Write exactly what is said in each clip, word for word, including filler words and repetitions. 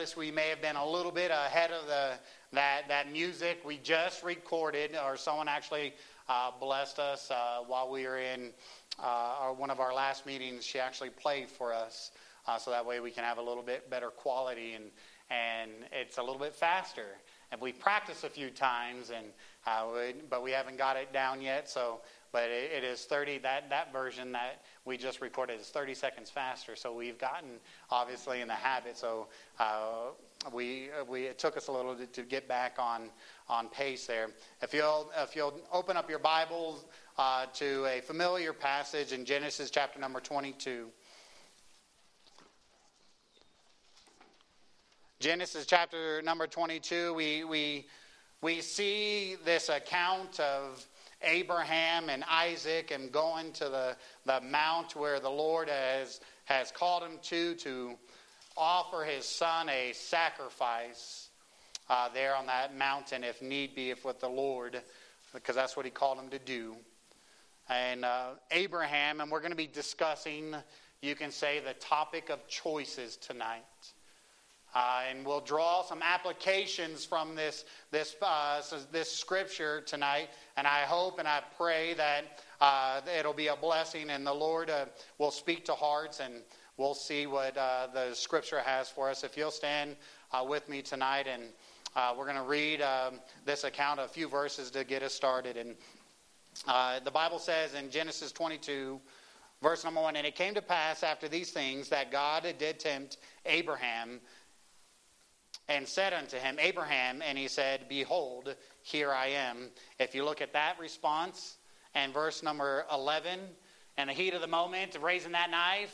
We may have been a little bit ahead of the that that music we just recorded, or someone actually uh, blessed us uh, while we were in uh, our, one of our last meetings. She actually played for us, uh, so that way we can have a little bit better quality, and and it's a little bit faster. And we practiced a few times, and uh, we, but we haven't got it down yet. So, but it, it is thirty. That that version that we just recorded is thirty seconds faster. So we've gotten obviously in the habit. So uh, we we it took us a little to, to get back on on pace there. If you'll if you'll open up your Bibles uh, to a familiar passage in Genesis chapter number twenty-two. Genesis chapter number twenty-two, we we we see this account of Abraham and Isaac and going to the, the mount where the Lord has has called him to to offer his son a sacrifice uh, there on that mountain, if need be, if with the Lord, because that's what he called him to do. And uh, Abraham, and we're going to be discussing, you can say, the topic of choices tonight. Uh, and we'll draw some applications from this this uh, this scripture tonight. And I hope and I pray that uh, it'll be a blessing, and the Lord uh, will speak to hearts, and we'll see what uh, the scripture has for us. If you'll stand uh, with me tonight, and uh, we're going to read um, this account, a few verses to get us started. And uh, the Bible says in Genesis twenty-two, verse number one, "And it came to pass after these things that God did tempt Abraham, and said unto him, Abraham, and he said, Behold, here I am." If you look at that response, and verse number eleven, "In the heat of the moment of raising that knife,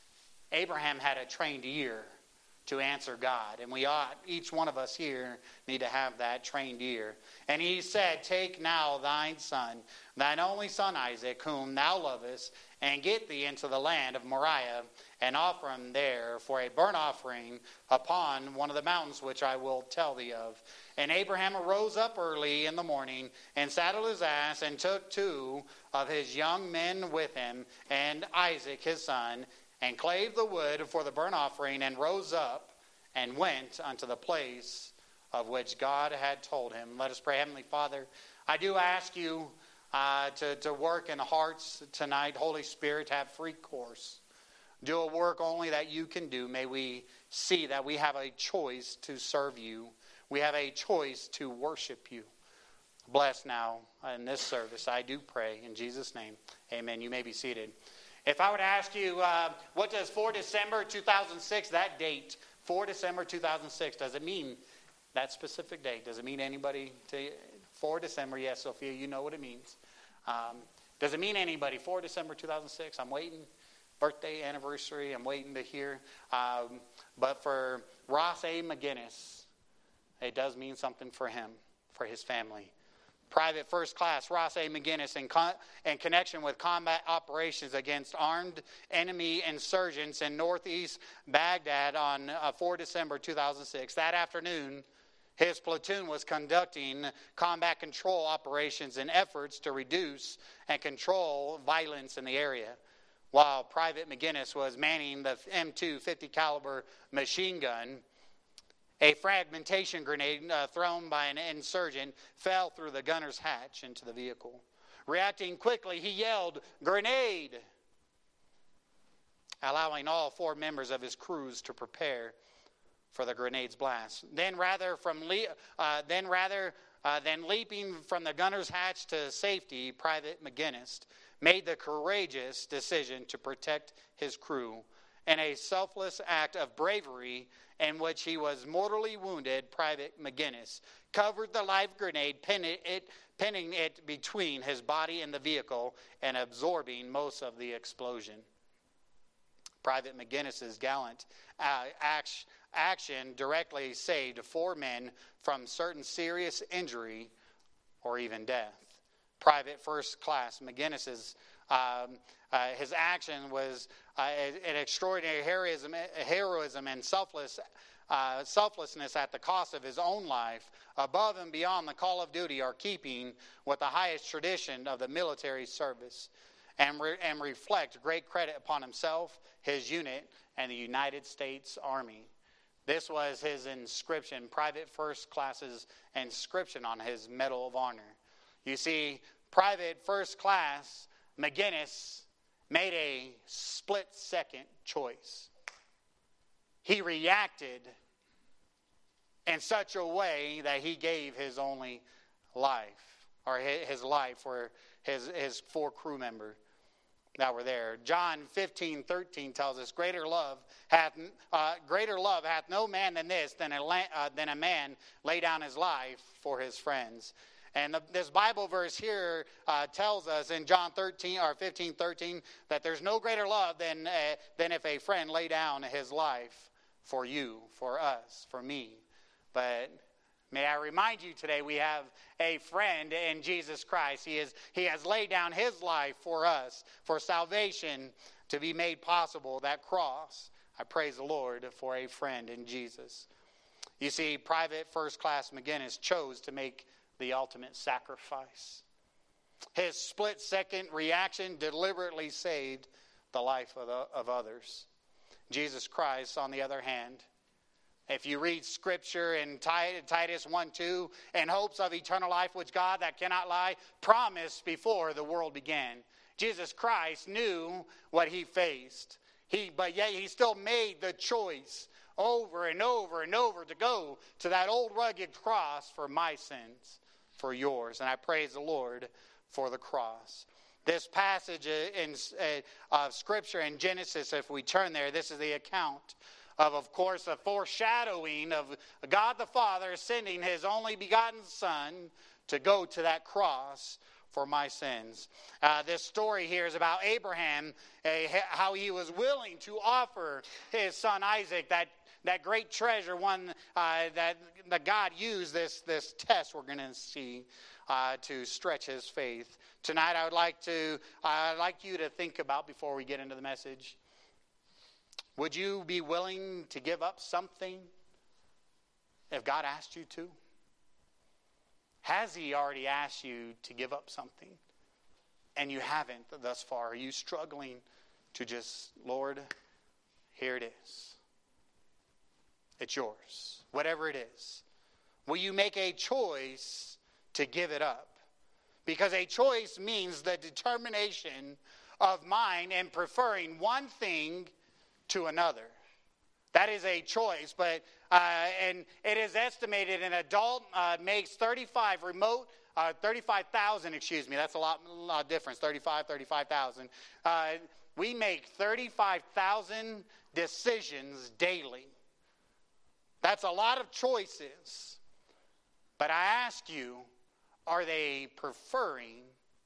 Abraham had a trained ear to answer God." And we ought, each one of us here, need to have that trained ear. "And he said, Take now thine son, thine only son Isaac, whom thou lovest, and get thee into the land of Moriah, and offer him there for a burnt offering upon one of the mountains which I will tell thee of. And Abraham arose up early in the morning, and saddled his ass, and took two of his young men with him, and Isaac his son, and clave the wood for the burnt offering, and rose up, and went unto the place of which God had told him." Let us pray. Heavenly Father, I do ask you uh, to, to work in hearts tonight. Holy Spirit, have free course. Do a work only that you can do. May we see that we have a choice to serve you. We have a choice to worship you. Bless now in this service, I do pray. In Jesus' name, amen. You may be seated. If I were to ask you, uh, what does four December two thousand six, that date, four December two thousand six, does it mean? That specific date, does it mean anybody to you? four December, yes, Sophia, you know what it means. Um, does it mean anybody? four December two thousand six, I'm waiting. Birthday, anniversary, I'm waiting to hear. Um, but for Ross A. McGinnis, it does mean something for him, for his family. Private First Class Ross A. McGinnis, in, con- in connection with combat operations against armed enemy insurgents in northeast Baghdad on uh, four December two thousand six. That afternoon, his platoon was conducting combat control operations in efforts to reduce and control violence in the area, while Private McGinnis was manning the M two fifty caliber machine gun. A fragmentation grenade uh, thrown by an insurgent fell through the gunner's hatch into the vehicle. Reacting quickly, he yelled, "Grenade!" allowing all four members of his crews to prepare for the grenade's blast. Then rather, from le- uh, then rather uh, than leaping from the gunner's hatch to safety, Private McGinnis made the courageous decision to protect his crew. In a selfless act of bravery in which he was mortally wounded, Private McGinnis covered the live grenade, pinning it, pinning it between his body and the vehicle, and absorbing most of the explosion. Private McGinnis's gallant uh, act, action directly saved four men from certain serious injury or even death. Private First Class McGinnis's um, uh, his action was uh, an extraordinary heroism, heroism and selfless uh, selflessness at the cost of his own life, above and beyond the call of duty, are keeping with the highest tradition of the military service, and, re- and reflect great credit upon himself, his unit, and the United States Army. This was his inscription, Private First Class's inscription on his Medal of Honor. You see, Private First Class McGinnis made a split-second choice. He reacted in such a way that he gave his only life, or his life for his, his four crew members that were there. John fifteen thirteen tells us, greater love hath uh, greater love hath no man than this, than a, uh, than a man lay down his life for his friends. And the, this Bible verse here uh, tells us in John thirteen or fifteen thirteen that there's no greater love than uh, than if a friend lay down his life for you, for us, for me. But may I remind you today, we have a friend in Jesus Christ. He is he has laid down his life for us, for salvation to be made possible, that cross. I praise the Lord for a friend in Jesus. You see, Private First Class McGinnis chose to make the ultimate sacrifice. His split-second reaction deliberately saved the life of, the, of others. Jesus Christ, on the other hand, if you read Scripture in Titus one two, in hopes of eternal life, which God that cannot lie promised before the world began. Jesus Christ knew what he faced. He, but yet he still made the choice over and over and over to go to that old rugged cross for my sins, for yours. And I praise the Lord for the cross. This passage in uh, Scripture in Genesis, if we turn there, this is the account of, of course, a foreshadowing of God the Father sending his only begotten Son to go to that cross for my sins. Uh, this story here is about Abraham, uh, how he was willing to offer his son Isaac, that, that great treasure, one uh, that, that God used this, this test we're going to see uh, to stretch his faith. Tonight I would like to, I'd like you to think about, before we get into the message, would you be willing to give up something if God asked you to? Has he already asked you to give up something and you haven't thus far? Are you struggling to just, Lord, here it is. It's yours. Whatever it is. Will you make a choice to give it up? Because a choice means the determination of mind in preferring one thing to another. That is a choice, but uh, and it is estimated an adult uh, makes thirty-five remote, uh, thirty-five thousand, excuse me, that's a lot, a lot of difference, thirty-five, thirty-five thousand. Uh, we make thirty-five thousand decisions daily. That's a lot of choices. But I ask you, are they preferring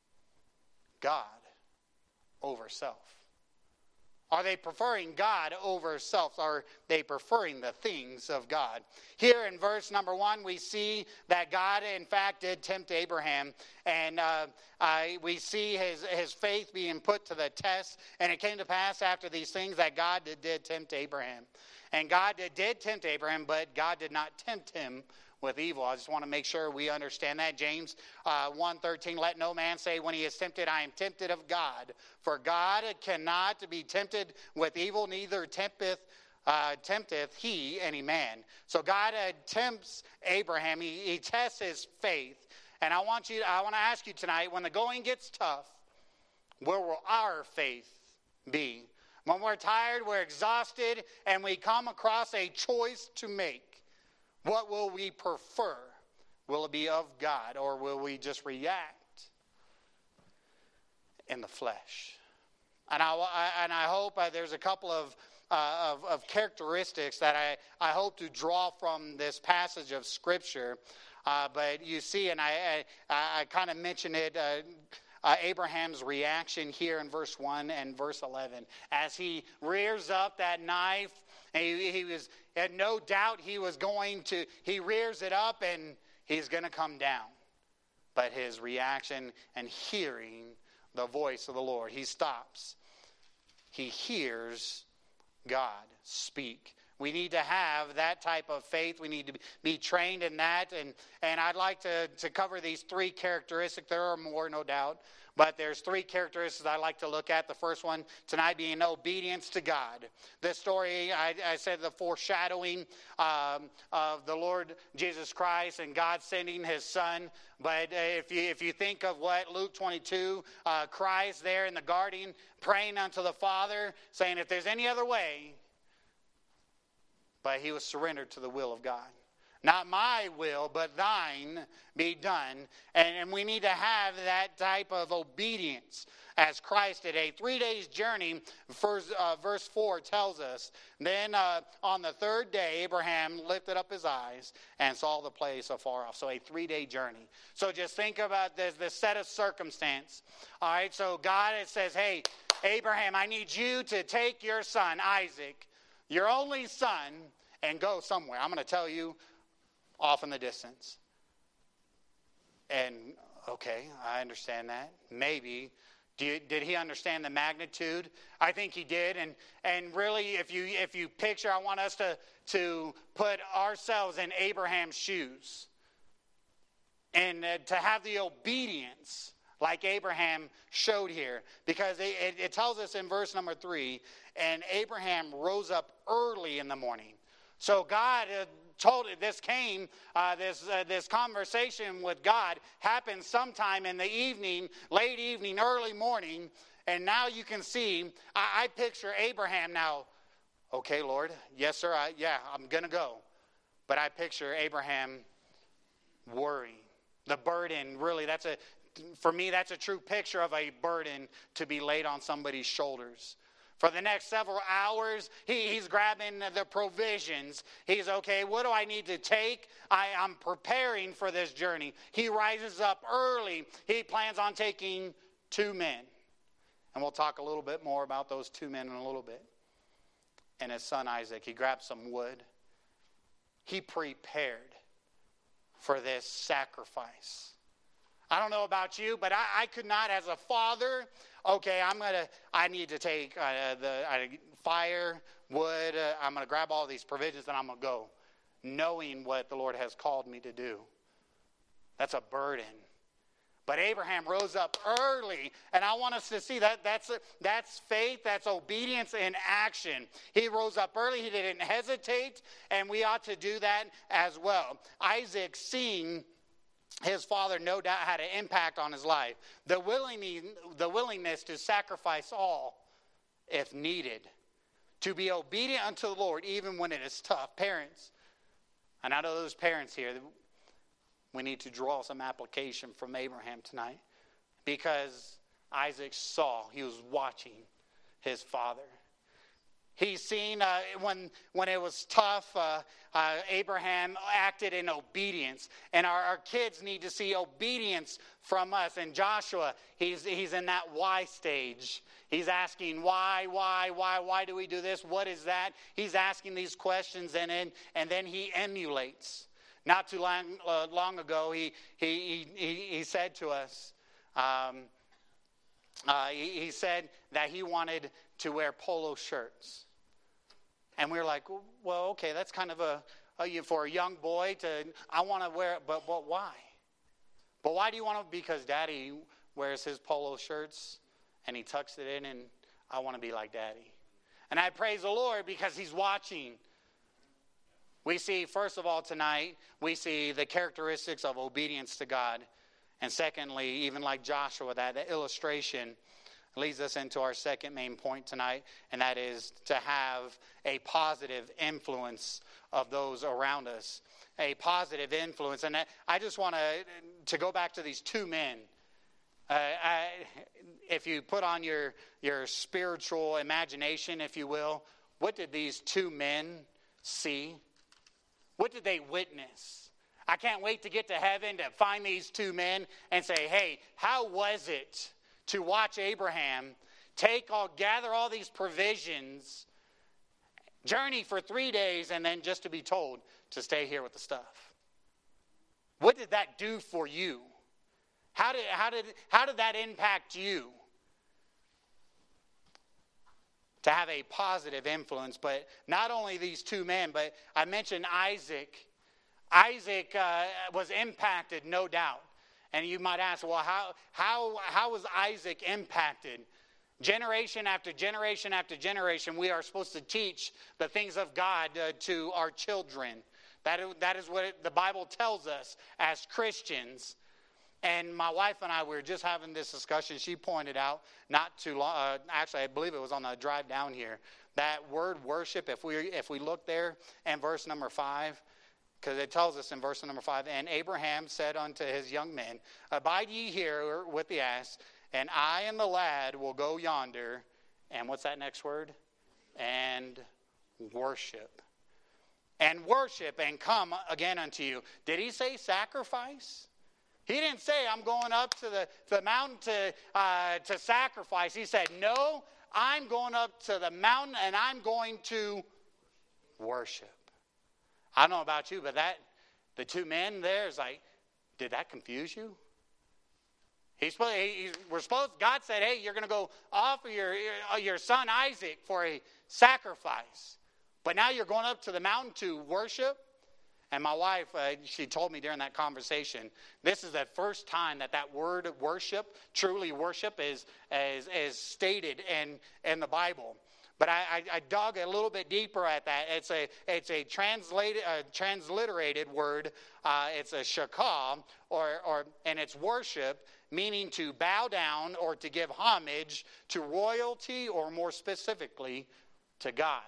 God over self? Are they preferring God over self? Are they preferring the things of God? Here in verse number one, we see that God, in fact, did tempt Abraham. And uh, I, we see his, his faith being put to the test. And it came to pass after these things that God did, did tempt Abraham. And God did, did tempt Abraham, but God did not tempt him with evil. I just want to make sure we understand that. James uh, one thirteen, let no man say when he is tempted, I am tempted of God. For God cannot be tempted with evil, neither tempteth, uh, tempteth he any man. So God uh, tempts Abraham. He, he tests his faith. And I want you. I want to ask you tonight, when the going gets tough, where will our faith be? When we're tired, we're exhausted, and we come across a choice to make, what will we prefer? Will it be of God, or will we just react in the flesh? And I, I and I hope uh, there's a couple of, uh, of of characteristics that I, I hope to draw from this passage of Scripture. Uh, but you see, and I I, I kind of mentioned it. Uh, Uh, Abraham's reaction here in verse one and verse eleven. As he rears up that knife, and he, he was had no doubt he was going to, he rears it up and he's going to come down. But his reaction and hearing the voice of the Lord, he stops. He hears God speak. We need to have that type of faith. We need to be trained in that. And, and I'd like to, to cover these three characteristics. There are more, no doubt. But there's three characteristics I like to look at. The first one tonight being obedience to God. This story, I, I said the foreshadowing um, of the Lord Jesus Christ and God sending his son. But if you if you think of what Luke twenty-two, uh, Christ there in the garden praying unto the Father, saying, if there's any other way, but he was surrendered to the will of God. Not my will, but thine be done. And, and we need to have that type of obedience as Christ did. A three days journey, first, uh, verse four tells us. Then uh, on the third day, Abraham lifted up his eyes and saw the place afar off. So a three-day journey. So just think about this, this set of circumstance. All right, so God it says, hey, Abraham, I need you to take your son, Isaac, your only son, and go somewhere. I'm going to tell you, off in the distance. And, okay, I understand that. Maybe. Do you, did he understand the magnitude? I think he did. And and really, if you if you picture, I want us to, to put ourselves in Abraham's shoes. And uh, to have the obedience like Abraham showed here. Because it, it, it tells us in verse number three, and Abraham rose up early in the morning. So God uh, told it, this came, uh, this uh, this conversation with God happened sometime in the evening, late evening, early morning. And now you can see, I, I picture Abraham now. Okay, Lord, yes, sir, I, yeah, I'm going to go. But I picture Abraham worrying. The burden, really, that's a, for me, that's a true picture of a burden to be laid on somebody's shoulders. For the next several hours, he, he's grabbing the provisions. He's, okay, what do I need to take? I, I'm preparing for this journey. He rises up early. He plans on taking two men. And we'll talk a little bit more about those two men in a little bit. And his son Isaac, he grabbed some wood. He prepared for this sacrifice. I don't know about you, but I, I could not, as a father, okay, I'm going to, I need to take uh, the uh, fire, wood, uh, I'm going to grab all these provisions and I'm going to go, knowing what the Lord has called me to do. That's a burden. But Abraham rose up early, and I want us to see that that's, that's faith, that's obedience in action. He rose up early, he didn't hesitate, and we ought to do that as well. Isaac, seeing his father, no doubt had an impact on his life. The willingness, the willingness to sacrifice all if needed. To be obedient unto the Lord even when it is tough. Parents, and I know those parents here, we need to draw some application from Abraham tonight. Because Isaac saw, he was watching his father. He's seen uh, when when it was tough, uh, uh, Abraham acted in obedience. And our, our kids need to see obedience from us. And Joshua, he's he's in that why stage. He's asking why, why, why, why do we do this? What is that? He's asking these questions, and then, and then he emulates. Not too long, uh, long ago, he, he, he, he said to us, um, uh, he, he said that he wanted to wear polo shirts. And we were like, well, okay, that's kind of a, a for a young boy to, I want to wear it, but, but why? But why do you want to? Because Daddy wears his polo shirts and he tucks it in, and I want to be like Daddy. And I praise the Lord because he's watching. We see, first of all, tonight, we see the characteristics of obedience to God. And secondly, even like Joshua, that, that illustration leads us into our second main point tonight, and that is to have a positive influence of those around us. A positive influence. And I just want to to go back to these two men. Uh, I, if you put on your, your spiritual imagination, if you will, what did these two men see? What did they witness? I can't wait to get to heaven to find these two men and say, hey, how was it to watch Abraham take all, gather all these provisions, journey for three days, and then just to be told to stay here with the stuff? What did that do for you? How did, how did, how did that impact you? to have a positive influence. But not only these two men, but I mentioned Isaac. Isaac uh, was impacted, no doubt. And you might ask, well, how, how, how was Isaac impacted? Generation after generation after generation, we are supposed to teach the things of God uh, to our children. That is, that is what it, the Bible tells us as Christians. And my wife and I, we were just having this discussion. She pointed out, not too long, uh, actually I believe it was on the drive down here, that word worship, if we if we look there in verse number five, because it tells us in verse number five, and Abraham said unto his young men, abide ye here with the ass, and I and the lad will go yonder, and what's that next word? And worship. And worship and come again unto you. Did he say sacrifice? He didn't say, I'm going up to the, to the mountain to, uh, to sacrifice. He said, no, I'm going up to the mountain and I'm going to worship. I don't know about you, but that the two men there is like, did that confuse you? He's supposed, he, we're supposed, God said, hey, you're going to go offer your, your son Isaac for a sacrifice. But now you're going up to the mountain to worship? And my wife, uh, she told me during that conversation, this is the first time that that word worship, truly worship, is is, is stated in, in the Bible. But I, I, I dug a little bit deeper at that. It's a it's a translated uh, transliterated word. Uh, it's a shakah, or or and it's worship, meaning to bow down or to give homage to royalty, or more specifically, to God.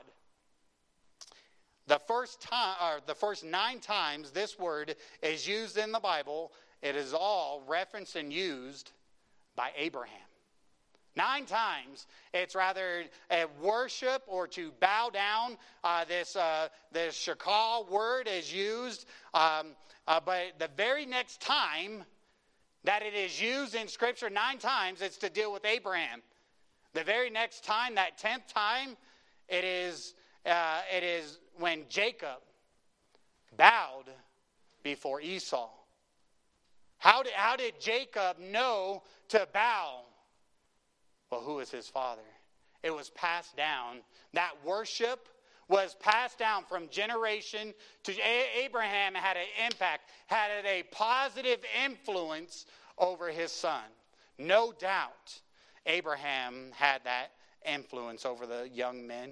The first time, or the first nine times this word is used in the Bible, it is all referenced and used by Abraham. Nine times, it's rather a worship or to bow down. Uh, this uh, this shakal word is used, um, uh, but the very next time that it is used in Scripture, nine times, it's to deal with Abraham. The very next time, that tenth time, it is uh, it is when Jacob bowed before Esau. How did, how did Jacob know to bow? Well, who is his father? It was passed down. That worship was passed down from generation to a- Abraham had an impact, had a positive influence over his son. No doubt Abraham had that influence over the young men.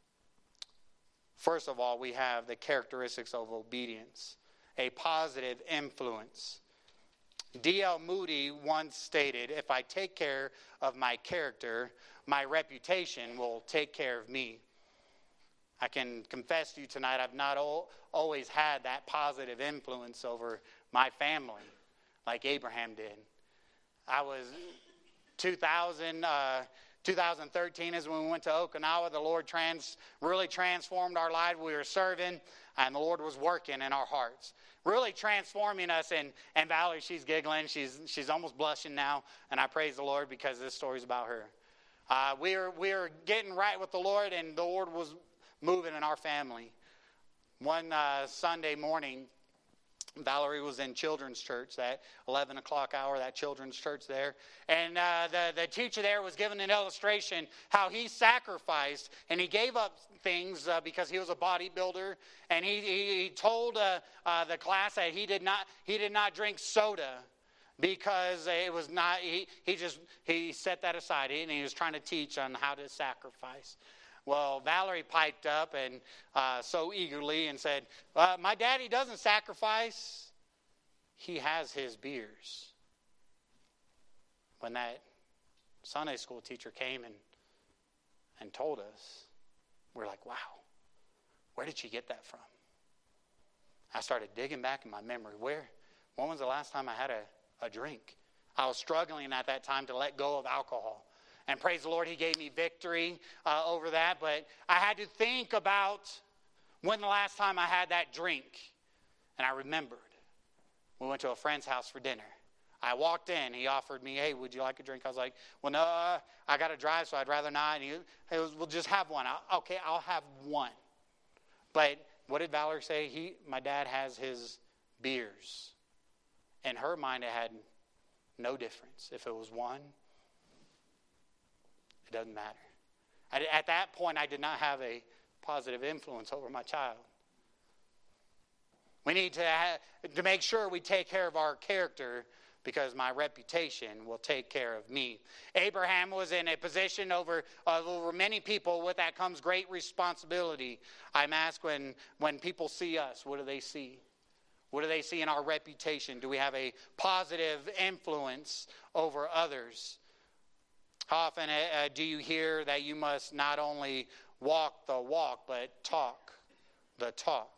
First of all, we have the characteristics of obedience, a positive influence. D L Moody once stated, if I take care of my character, my reputation will take care of me. I can confess to you tonight, I've not al- always had that positive influence over my family like Abraham did. I was two thousand, uh, two thousand thirteen is when we went to Okinawa. The Lord trans really transformed our life. We were serving, and the Lord was working in our hearts, really transforming us. And, and Valerie, she's giggling. She's she's almost blushing now, and I praise the Lord because this story's about her. Uh, we were we were getting right with the Lord, and the Lord was moving in our family. One uh, Sunday morning, Valerie was in children's church, that eleven o'clock hour, that children's church there. And uh, the, the teacher there was giving an illustration how he sacrificed and he gave up things uh, because he was a bodybuilder. And he, he, he told uh, uh, the class that he did not he did not drink soda because it was not, he, he just, he set that aside. And he was trying to teach on how to sacrifice. Well, Valerie piped up and uh, so eagerly and said, uh, my daddy doesn't sacrifice. He has his beers. When that Sunday school teacher came and, and told us, we're like, wow, where did she get that from? I started digging back in my memory. Where, when was the last time I had a, a drink? I was struggling at that time to let go of alcohol. And praise the Lord, he gave me victory uh, over that. But I had to think about when the last time I had that drink. And I remembered. We went to a friend's house for dinner. I walked in. He offered me, hey, would you like a drink? I was like, well, no, uh, I got to drive, so I'd rather not. And he, he was, we'll just have one. I'll, okay, I'll have one. But what did Valerie say? He, my dad has his beers. In her mind, it had no difference if it was one. It doesn't matter. I, at that point, I did not have a positive influence over my child. We need to, ha- to make sure we take care of our character, because my reputation will take care of me. Abraham was in a position over, uh, over many people. With that comes great responsibility. I'm asked, when, when people see us, what do they see? What do they see in our reputation? Do we have a positive influence over others? How often uh, do you hear that you must not only walk the walk, but talk the talk?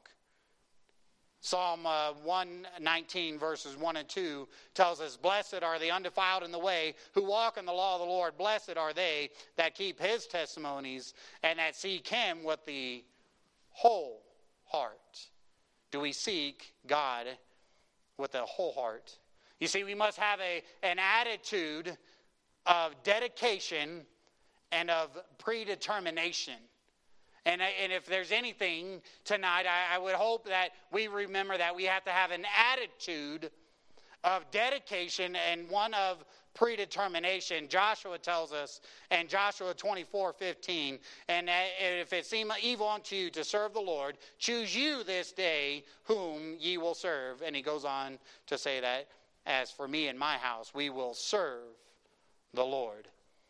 Psalm uh, one nineteen verses one and two tells us, "Blessed are the undefiled in the way, who walk in the law of the Lord. Blessed are they that keep his testimonies, and that seek him with the whole heart." Do we seek God with a whole heart? You see, we must have a, an attitude of dedication and of predetermination. And, and if there's anything tonight, I, I would hope that we remember that we have to have an attitude of dedication and one of predetermination. Joshua tells us in Joshua twenty-four fifteen, "And if it seem evil unto you to serve the Lord, choose you this day whom ye will serve." And he goes on to say that, "As for me and my house, we will serve the Lord."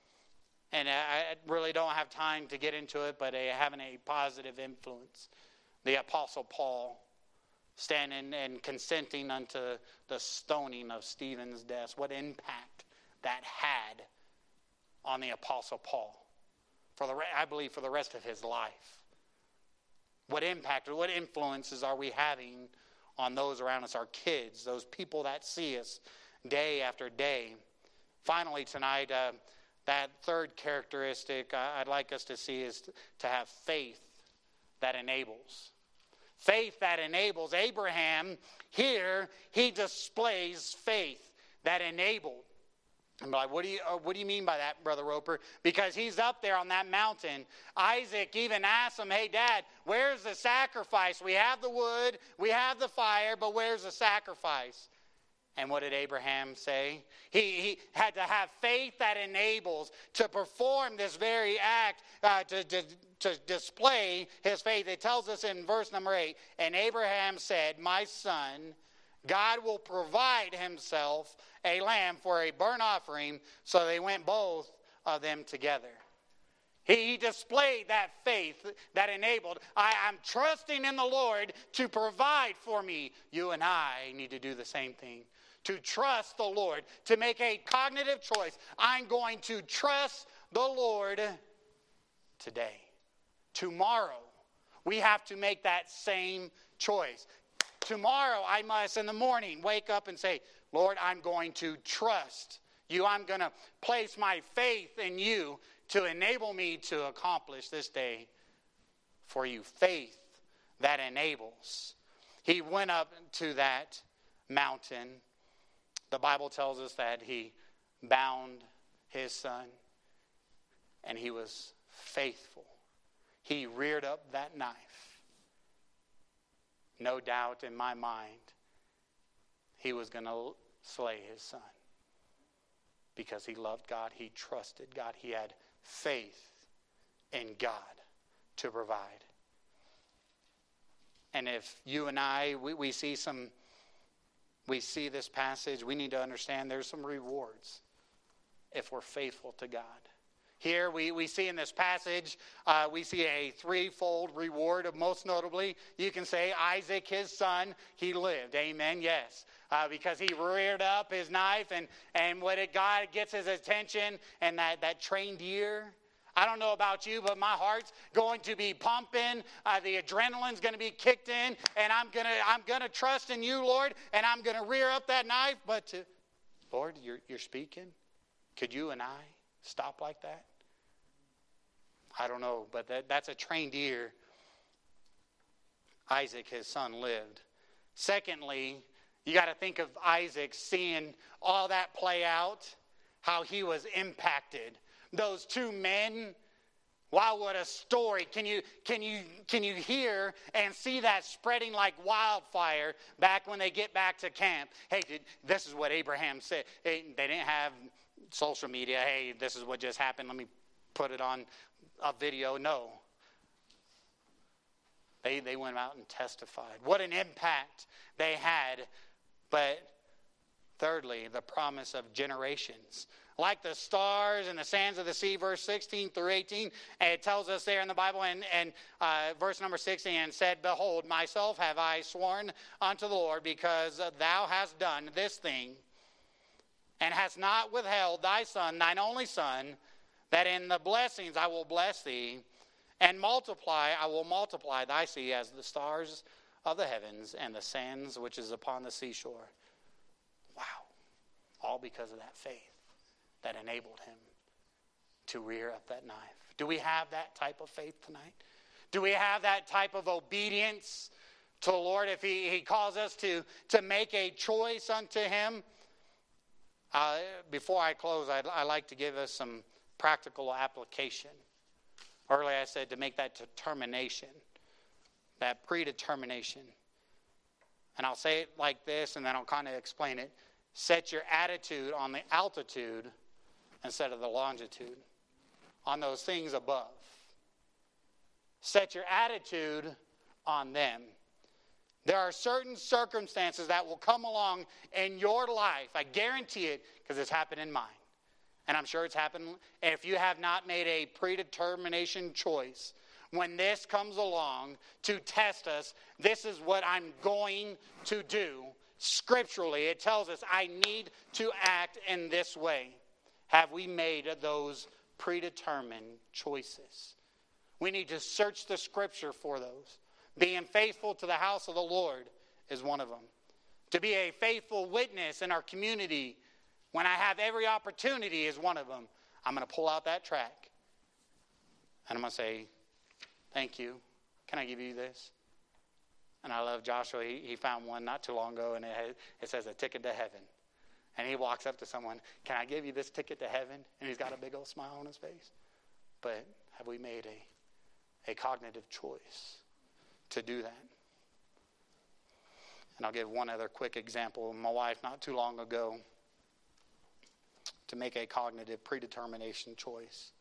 And I really don't have time to get into it, but having a positive influence. The Apostle Paul standing and consenting unto the stoning of Stephen's death. What impact that had on the Apostle Paul, for the I believe for the rest of his life. What impact or what influences are we having on those around us, our kids, those people that see us day after day? Finally tonight, uh, that third characteristic I'd like us to see is to have faith that enables. Faith that enables. Abraham, here, he displays faith that enabled. I'm like, what do you, what do you mean by that, Brother Roper? Because he's up there on that mountain. Isaac even asked him, "Hey, Dad, where's the sacrifice? We have the wood, we have the fire, but where's the sacrifice?" And what did Abraham say? He, he had to have faith that enables to perform this very act, uh, to, to, to display his faith. It tells us in verse number eight, "And Abraham said, My son, God will provide himself a lamb for a burnt offering." So they went both of them together. He displayed that faith that enabled. I, I'm trusting in the Lord to provide for me. You and I need to do the same thing. To trust the Lord. To make a cognitive choice. I'm going to trust the Lord today. Tomorrow, we have to make that same choice. Tomorrow, I must, in the morning, wake up and say, "Lord, I'm going to trust you. I'm going to place my faith in you to enable me to accomplish this day for you." Faith that enables. He went up to that mountain. The Bible tells us that he bound his son, and he was faithful. He reared up that knife. No doubt in my mind, he was going to slay his son because he loved God. He trusted God. He had faith in God to provide. And if you and I, we, we see some, we see this passage, we need to understand there's some rewards if we're faithful to God. Here we, we see in this passage, uh, we see a threefold reward. Of most notably, you can say Isaac, his son, he lived. Amen, yes. Uh, because he reared up his knife, and, and when it, God gets his attention, and that, that trained ear. I don't know about you, but my heart's going to be pumping. Uh, the adrenaline's going to be kicked in, and I'm going to I'm going to trust in you, Lord, and I'm going to rear up that knife. But to, Lord, you're you're speaking. Could you and I stop like that? I don't know, but that, that's a trained ear. Isaac, his son, lived. Secondly, you got to think of Isaac seeing all that play out, how he was impacted. Those two men, wow, what a story. Can you can you can you hear and see that spreading like wildfire back when they get back to camp? Hey, did, this is what Abraham said. Hey, they didn't have social media. Hey, this is what just happened. Let me put it on a video. No. They, they went out and testified. What an impact they had. But thirdly, the promise of generations. Like the stars and the sands of the sea, verse sixteen through eighteen, it tells us there in the Bible, and, and uh, verse number sixteen, and said, Behold, myself have I sworn unto the Lord, because thou hast done this thing, and hast not withheld thy son, thine only son, that in the blessings I will bless thee, and multiply, I will multiply thy seed as the stars of the heavens, and the sands which is upon the seashore. Wow. All because of that faith that enabled him to rear up that knife. Do we have that type of faith tonight? Do we have that type of obedience to the Lord? If he, he calls us to, to make a choice unto him. Uh, before I close, I'd, I'd like to give us some practical application. Earlier I said to make that determination, that predetermination. And I'll say it like this, and then I'll kind of explain it. Set your attitude on the altitude instead of the longitude, on those things above. Set your attitude on them. There are certain circumstances that will come along in your life. I guarantee it, because it's happened in mine. And I'm sure it's happened. If you have not made a predetermination choice, when this comes along to test us, this is what I'm going to do. Scripturally, it tells us I need to act in this way. Have we made those predetermined choices? We need to search the Scripture for those. Being faithful to the house of the Lord is one of them. To be a faithful witness in our community when I have every opportunity is one of them. I'm going to pull out that track. And I'm going to say, thank you. Can I give you this? And I love Joshua. He, he found one not too long ago, and it, has, it says a ticket to heaven. And he walks up to someone, can I give you this ticket to heaven? And he's got a big old smile on his face. But have we made a, a cognitive choice to do that? And I'll give one other quick example. My wife, not too long ago, to make a cognitive predetermination choice.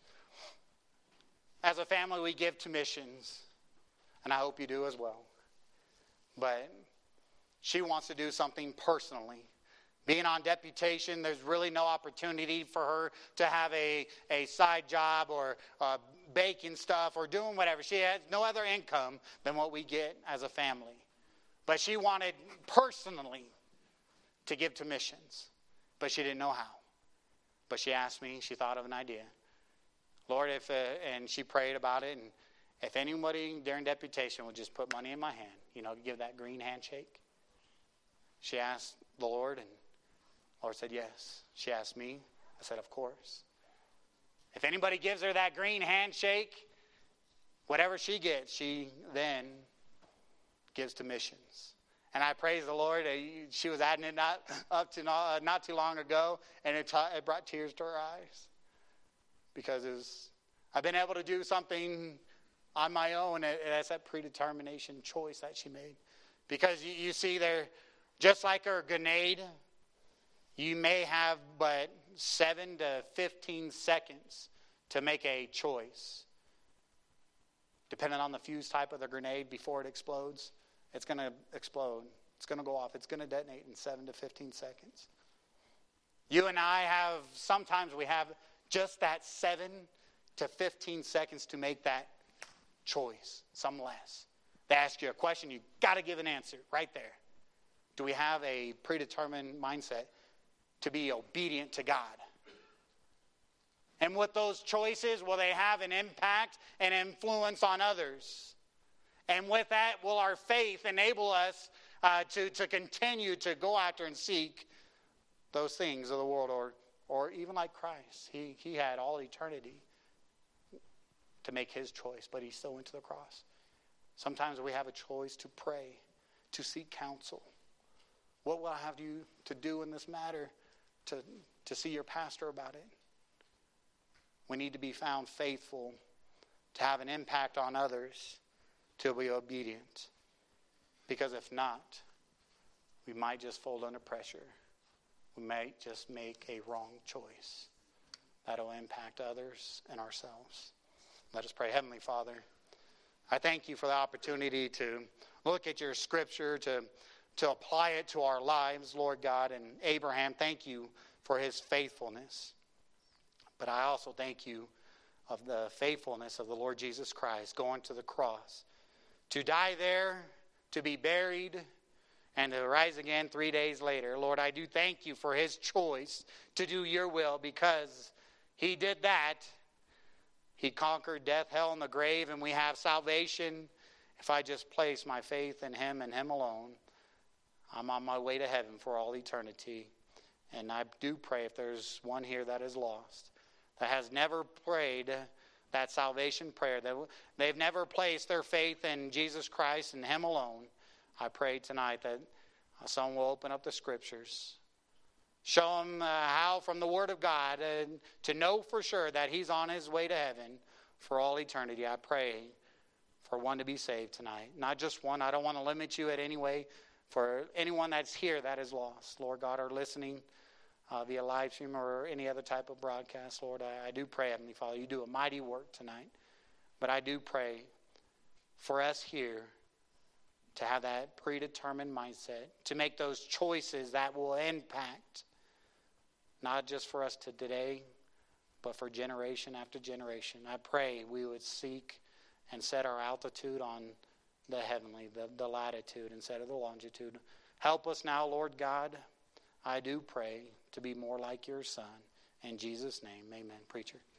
As a family, we give to missions, and I hope you do as well. But she wants to do something personally. Being on deputation, there's really no opportunity for her to have a, a side job or uh, baking stuff or doing whatever. She has no other income than what we get as a family. But she wanted personally to give to missions, but she didn't know how. But she asked me, she thought of an idea. Lord, if uh, and she prayed about it, and if anybody during deputation would just put money in my hand, you know, give that green handshake. She asked the Lord, and the Lord said yes. She asked me. I said, of course. If anybody gives her that green handshake, whatever she gets, she then gives to missions. And I praise the Lord. She was adding it not up to not, not too long ago, and it, t- it brought tears to her eyes. Because it was, I've been able to do something on my own, and that's that predetermination choice that she made. Because you, you see there, just like her grenade, you may have but seven to fifteen seconds to make a choice. Depending on the fuse type of the grenade before it explodes, it's going to explode. It's going to go off. It's going to detonate in seven to fifteen seconds. You and I have, sometimes we have just that seven to fifteen seconds to make that choice, some less. They ask you a question, you got to give an answer right there. Do we have a predetermined mindset to be obedient to God? And with those choices, will they have an impact and influence on others? And with that, will our faith enable us uh, to, to continue to go after and seek those things of the world? Or, or even like Christ, he, he had all eternity to make his choice, but he still went to the cross. Sometimes we have a choice to pray, to seek counsel. What will I have you to do in this matter? To, to see your pastor about it. We need to be found faithful, to have an impact on others, to be obedient. Because if not, we might just fold under pressure. We might just make a wrong choice that'll impact others and ourselves. Let us pray. Heavenly Father, I thank you for the opportunity to look at your scripture, to, to apply it to our lives, Lord God. And Abraham, thank you for his faithfulness. But I also thank you of the faithfulness of the Lord Jesus Christ going to the cross, to die there, to be buried, and to rise again three days later. Lord, I do thank you for his choice to do your will, because he did that. He conquered death, hell, and the grave, and we have salvation. If I just place my faith in him and him alone, I'm on my way to heaven for all eternity. And I do pray, if there's one here that is lost, that has never prayed that salvation prayer, that they've never placed their faith in Jesus Christ and him alone, I pray tonight that someone will open up the scriptures, show them uh, how from the Word of God uh, to know for sure that he's on his way to heaven for all eternity. I pray for one to be saved tonight. Not just one. I don't want to limit you at any way. For anyone that's here that is lost, Lord God, or listening uh, via live stream or any other type of broadcast, Lord, I, I do pray, Heavenly Father, you do a mighty work tonight. But I do pray for us here to have that predetermined mindset, to make those choices that will impact not just for us to today, but for generation after generation. I pray we would seek and set our altitude on the heavenly, the, the latitude instead of the longitude. Help us now, Lord God. I do pray to be more like your Son. In Jesus' name, amen. Preacher.